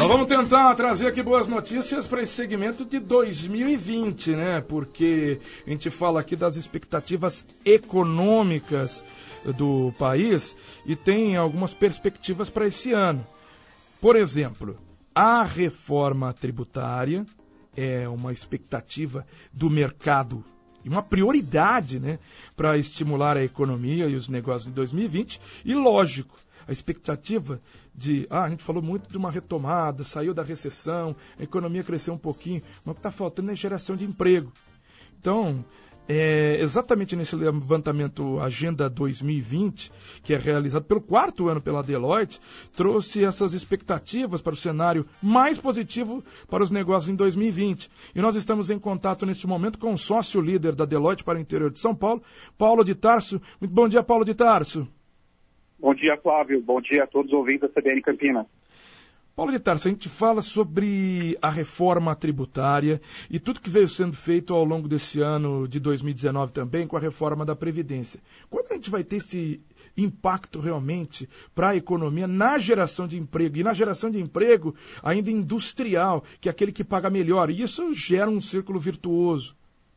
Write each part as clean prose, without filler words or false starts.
vamos tentar trazer aqui boas notícias para esse segmento de 2020, né? Porque a gente fala aqui das expectativas econômicas do país e tem algumas perspectivas para esse ano. Por exemplo, a reforma tributária é uma expectativa do mercado e uma prioridade, né, para estimular a economia e os negócios em 2020. E, lógico, a expectativa de... a gente falou muito de uma retomada, saiu da recessão, a economia cresceu um pouquinho, mas o que está faltando é geração de emprego. Então, exatamente nesse levantamento Agenda 2020, que é realizado pelo 4º ano pela Deloitte, trouxe essas expectativas para o cenário mais positivo para os negócios em 2020. E nós estamos em contato neste momento com o sócio líder da Deloitte para o interior de São Paulo, Paulo de Tarso. Muito bom dia, Paulo de Tarso. Bom dia, Flávio. Bom dia a todos os ouvintes da CBN Campinas. Paulo de Tarso, a gente fala sobre a reforma tributária e tudo que veio sendo feito ao longo desse ano de 2019 também com a reforma da Previdência. Quando a gente vai ter esse impacto realmente para a economia na geração de emprego e na geração de emprego ainda industrial, que é aquele que paga melhor, e isso gera um círculo virtuoso?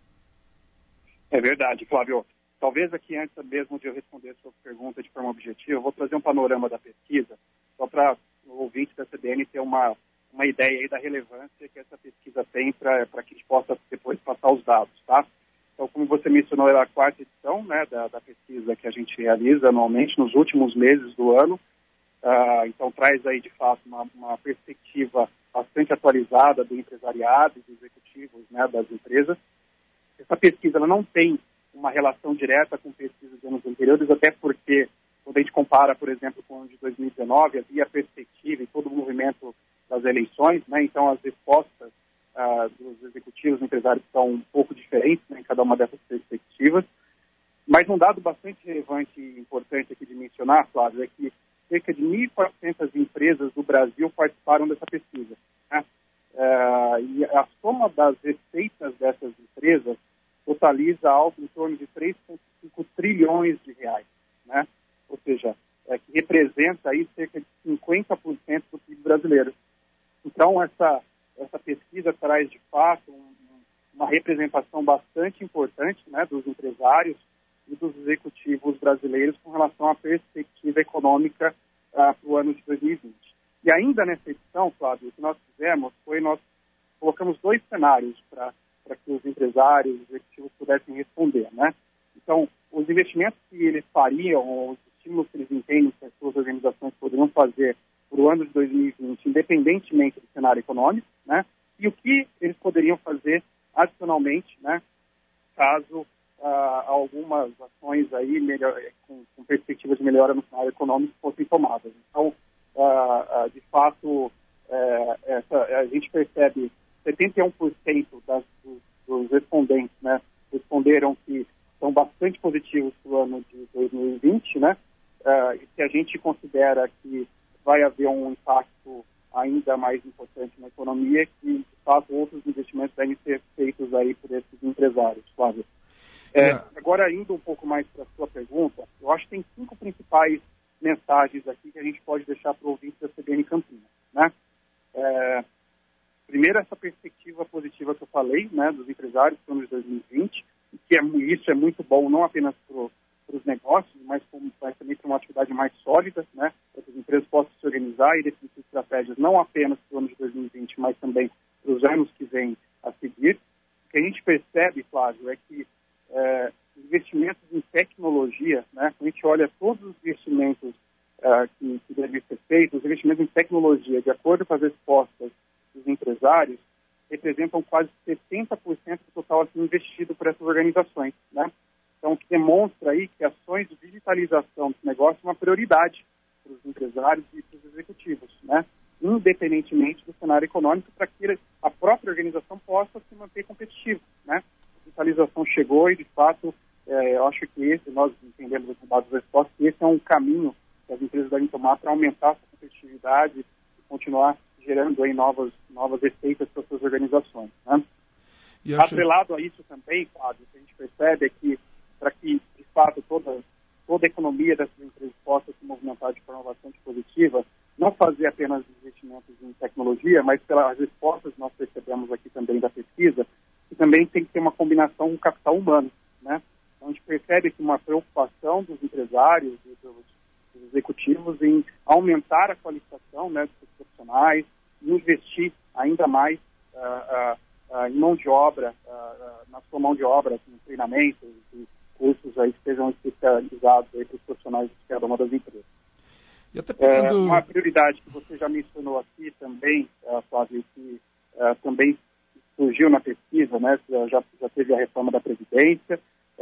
É verdade, Flávio. Talvez aqui, antes mesmo de eu responder a sua pergunta de forma objetiva, eu vou trazer um panorama da pesquisa, só para o ouvinte da CBN ter uma ideia aí da relevância que essa pesquisa tem para que a gente possa depois passar os dados, tá? Então, como você mencionou, é a 4ª edição, né, da pesquisa que a gente realiza anualmente nos últimos meses do ano. Então, traz aí, de fato, uma perspectiva bastante atualizada do empresariado e dos executivos, né, das empresas. Essa pesquisa ela não tem uma relação direta com pesquisas de anos anteriores, até porque, quando a gente compara, por exemplo, com o ano de 2019, havia perspectiva e todo o movimento das eleições, né? Então as respostas dos executivos e empresários são um pouco diferentes, né, em cada uma dessas perspectivas. Mas um dado bastante relevante e importante aqui de mencionar, Flávio, é que cerca de 1.400 empresas do Brasil participaram dessa pesquisa, né? E a soma das receitas dessas empresas totaliza algo em torno de 3,5 trilhões de reais, né? Ou seja, que representa aí cerca de 50% do PIB brasileiro. Então, essa pesquisa traz, de fato, uma representação bastante importante, né, dos empresários e dos executivos brasileiros com relação à perspectiva econômica para o ano de 2020. E ainda nessa edição, Flávio, o que nós fizemos foi nós colocamos 2 cenários para que os empresários, os executivos pudessem responder, né? Então, os investimentos que eles fariam, os estímulos que eles entendem que as suas organizações poderiam fazer para o ano de 2020, independentemente do cenário econômico, né? E o que eles poderiam fazer adicionalmente, né? Caso algumas ações aí com perspectivas de melhora no cenário econômico fossem tomadas. Então, de fato, a gente percebe 71% dos respondentes, né, responderam que são bastante positivos para o ano de 2020, né, e que a gente considera que vai haver um impacto ainda mais importante na economia, que, de fato, outros investimentos devem ser feitos aí por esses empresários, Flávio. Agora, indo um pouco mais para a sua pergunta, eu acho que tem 5 principais mensagens aqui que a gente pode deixar para o ouvinte da CBN Campinas, né? Primeiro, essa perspectiva positiva que eu falei, né, dos empresários para o ano de 2020, que isso é muito bom não apenas para os negócios, mas também para uma atividade mais sólida, né, para que as empresas possam se organizar e definir estratégias não apenas para o ano de 2020, mas também para os anos que vêm a seguir. O que a gente percebe, Flávio, é que investimentos em tecnologia, né, quando a gente olha todos os investimentos que devem ser feitos, os investimentos em tecnologia, de acordo com as respostas dos empresários, representam quase 70% do total assim, investido por essas organizações, né? Então, o que demonstra aí que ações de digitalização dos negócios é uma prioridade para os empresários e para os executivos, né? Independentemente do cenário econômico, para que a própria organização possa se manter competitiva, né? A digitalização chegou e, de fato, eu acho que nós entendemos com base nas respostas, que esse é um caminho que as empresas devem tomar para aumentar a sua competitividade e continuar gerando aí novas receitas para suas organizações, né? Atrelado a isso também, Fábio, o que a gente percebe é que, para que, de fato, toda a economia dessas empresas possa se movimentar de forma bastante positiva, não fazer apenas investimentos em tecnologia, mas pelas respostas que nós percebemos aqui também da pesquisa, que também tem que ter uma combinação com o capital humano, né? Então, a gente percebe que uma preocupação dos empresários e dos executivos em aumentar a qualificação, né, dos profissionais, investir ainda mais em mão de obra, na sua mão de obra, em treinamentos e cursos aí que sejam especializados aí para os profissionais de cada uma das empresas. E até pegando... Uma prioridade que você já mencionou aqui também, Flávio, que também surgiu na pesquisa, né, já teve a reforma da Previdência,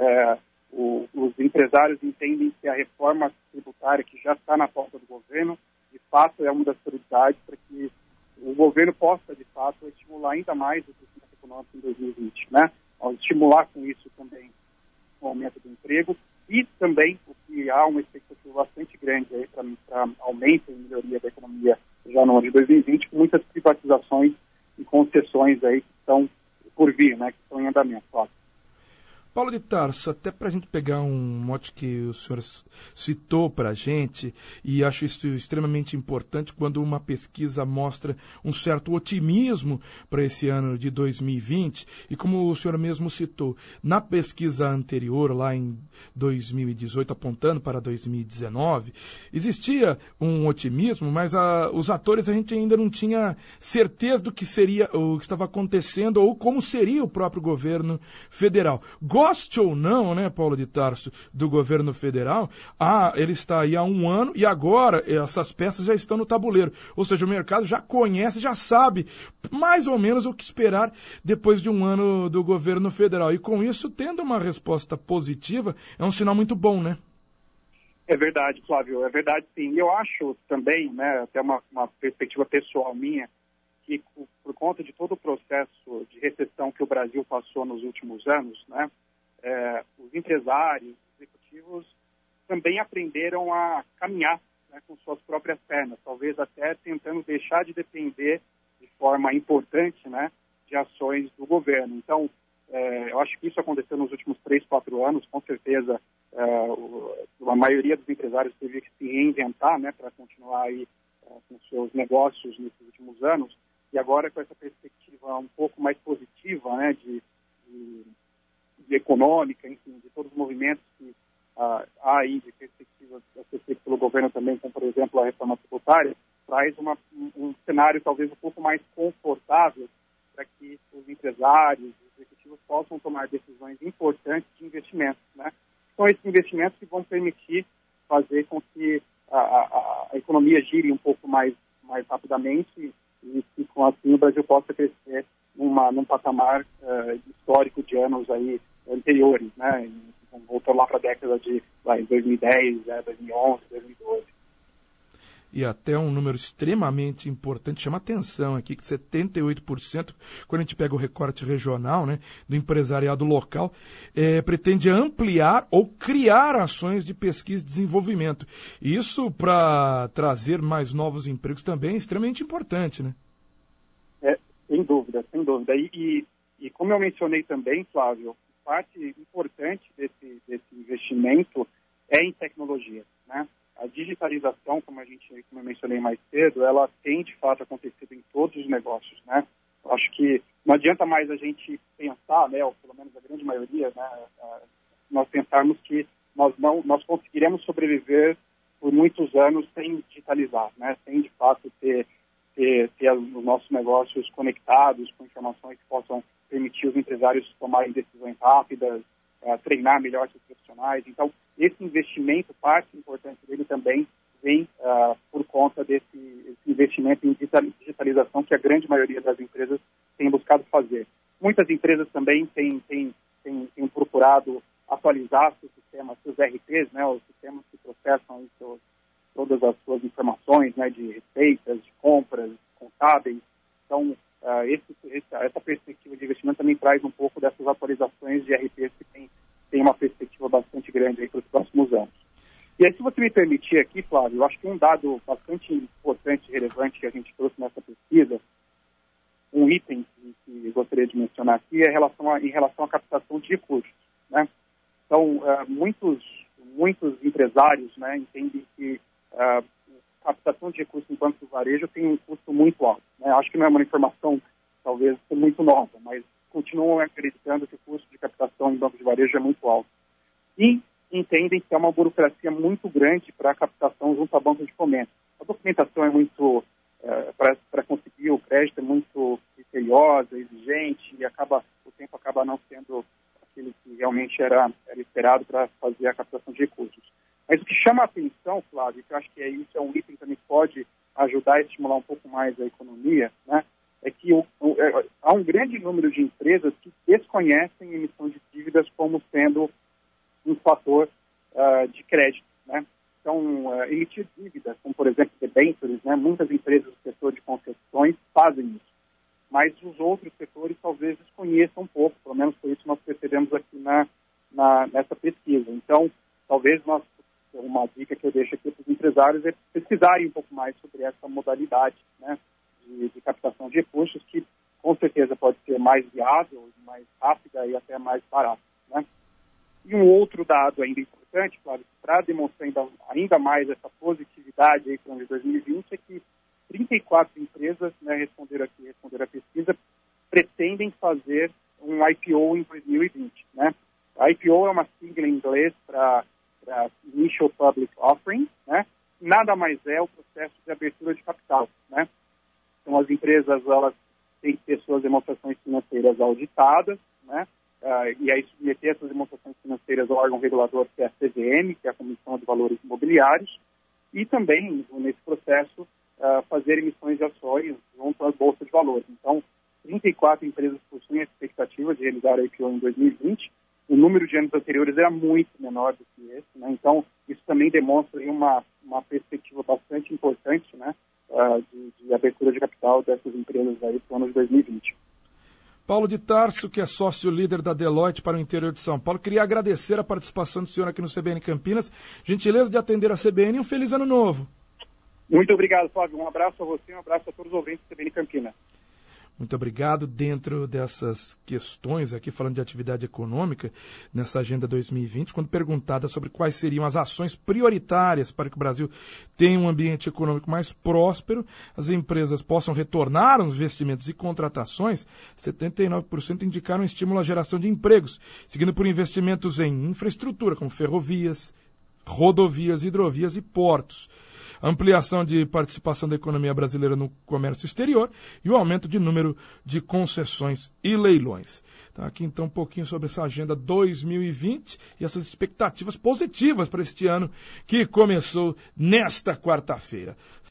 os empresários entendem que a reforma tributária que já está na pauta do governo, de fato, é uma das prioridades para que o governo possa, de fato, estimular ainda mais o crescimento econômico em 2020, né? Ao estimular com isso também o aumento do emprego e também o que há uma expectativa bastante grande aí para aumento e melhoria da economia já no ano de 2020, com muitas privatizações e concessões aí que estão por vir, né? Que estão em andamento, claro. Paulo de Tarso, até para a gente pegar um mote que o senhor citou para a gente, e acho isso extremamente importante quando uma pesquisa mostra um certo otimismo para esse ano de 2020, e como o senhor mesmo citou, na pesquisa anterior, lá em 2018, apontando para 2019, existia um otimismo, mas os atores a gente ainda não tinha certeza do que seria, o que estava acontecendo, ou como seria o próprio governo federal. Goste ou não, né, Paulo de Tarso, do governo federal, ele está aí há um ano e agora essas peças já estão no tabuleiro. Ou seja, o mercado já conhece, já sabe mais ou menos o que esperar depois de um ano do governo federal. E com isso, tendo uma resposta positiva, é um sinal muito bom, né? É verdade, Flávio, é verdade sim. E eu acho também, né, até uma perspectiva pessoal minha, que por conta de todo o processo de recessão que o Brasil passou nos últimos anos, né, os empresários, os executivos também aprenderam a caminhar, né, com suas próprias pernas, talvez até tentando deixar de depender de forma importante, né, de ações do governo. Então, eu acho que isso aconteceu nos últimos 3, 4 anos, com certeza a maioria dos empresários teve que se reinventar, né, para continuar aí com seus negócios nesses últimos anos, e agora com essa perspectiva um pouco mais positiva, né, de econômica, enfim, de todos os movimentos que há aí de perspectivas a ser feito pelo governo também, como, por exemplo, a reforma tributária, traz um cenário talvez um pouco mais confortável para que os empresários, os executivos possam tomar decisões importantes de investimentos, né? São esses investimentos que vão permitir fazer com que a economia gire um pouco mais rapidamente e que, com assim, o Brasil possa crescer num patamar histórico de anos aí anteriores, né? Voltou lá para a década de 2010, 2011, 2012. E até um número extremamente importante, chama atenção aqui, que 78%, quando a gente pega o recorte regional, né, do empresariado local, pretende ampliar ou criar ações de pesquisa e desenvolvimento. Isso para trazer mais novos empregos também é extremamente importante, né? Sem dúvida, sem dúvida. E como eu mencionei também, Flávio, parte importante desse investimento é em tecnologia, né? A digitalização, como eu mencionei mais cedo, ela tem de fato acontecido em todos os negócios, né? Eu acho que não adianta mais a gente pensar, né, ou pelo menos a grande maioria, né, nós pensarmos que nós conseguiremos sobreviver por muitos anos sem digitalizar, né? Sem de fato ter os nossos negócios conectados com informações que possam permitir os empresários tomarem decisões rápidas, treinar melhor seus profissionais. Então, esse investimento, parte importante dele também vem por conta desse investimento em digitalização que a grande maioria das empresas tem buscado fazer. Muitas empresas também têm procurado atualizar seus sistemas, seus RPs, né, os sistemas que processam todas as suas informações, né, de receitas, de compras, contábeis. Então, essa perspectiva de investimento também traz um pouco dessas atualizações de RPs que tem uma perspectiva bastante grande aí para os próximos anos. E aí, se você me permitir aqui, Flávio, eu acho que um dado bastante importante e relevante que a gente trouxe nessa pesquisa, um item que eu gostaria de mencionar aqui, é em relação à captação de recursos, né? Então, muitos empresários, né, entendem que captação de recursos em bancos de varejo tem um custo muito alto, né? Acho que não é uma informação, talvez, muito nova, mas continuam acreditando que o custo de captação em bancos de varejo é muito alto. E entendem que é uma burocracia muito grande para a captação junto a bancos de fomento. A documentação é muito, para conseguir o crédito, é muito criteriosa, exigente, e o tempo acaba não sendo aquele que realmente era esperado para fazer a captação de recursos. Mas o que chama a atenção, Flávio, que eu acho que isso é um item que também pode ajudar a estimular um pouco mais a economia, né, é que há um grande número de empresas que desconhecem a emissão de dívidas como sendo um fator de crédito, né? Então, emitir dívidas, como por exemplo debêntures, né? Muitas empresas do setor de concessões fazem isso, mas os outros setores talvez desconheçam um pouco, pelo menos por isso nós percebemos aqui nessa pesquisa. Então, talvez uma dica que eu deixo aqui para os empresários é pesquisarem um pouco mais sobre essa modalidade, né, de captação de recursos, que com certeza pode ser mais viável, mais rápida e até mais barata, né? E um outro dado ainda importante, claro, para demonstrar ainda mais essa positividade aí para o ano de 2020, é que 34 empresas, né, responderam à pesquisa, pretendem fazer um IPO em 2020, né? A IPO é uma sigla em inglês para Initial Public Offering, né? Nada mais é o processo de abertura de capital, né? Então, as empresas, elas têm que ter suas demonstrações financeiras auditadas, né? E aí submeter essas demonstrações financeiras ao órgão regulador, que é a CVM, que é a Comissão de Valores Imobiliários, e também, nesse processo, fazer emissões de ações junto às bolsas de valores. Então, 34 empresas possuem a expectativa de realizar a IPO em 2020. O número de anos anteriores era muito menor do que esse, né? Então, isso também demonstra aí uma perspectiva bastante importante, né, de abertura de capital dessas empresas aí para o ano de 2020. Paulo de Tarso, que é sócio-líder da Deloitte para o interior de São Paulo, queria agradecer a participação do senhor aqui no CBN Campinas, gentileza de atender a CBN e um feliz ano novo. Muito obrigado, Flávio. Um abraço a você, um abraço a todos os ouvintes do CBN Campinas. Muito obrigado. Dentro dessas questões aqui, falando de atividade econômica, nessa Agenda 2020, quando perguntada sobre quais seriam as ações prioritárias para que o Brasil tenha um ambiente econômico mais próspero, as empresas possam retornar aos investimentos e contratações, 79% indicaram estímulo à geração de empregos, seguindo por investimentos em infraestrutura, como ferrovias, rodovias, hidrovias e portos. Ampliação de participação da economia brasileira no comércio exterior e o aumento de número de concessões e leilões. Então, aqui então um pouquinho sobre essa Agenda 2020 e essas expectativas positivas para este ano que começou nesta quarta-feira.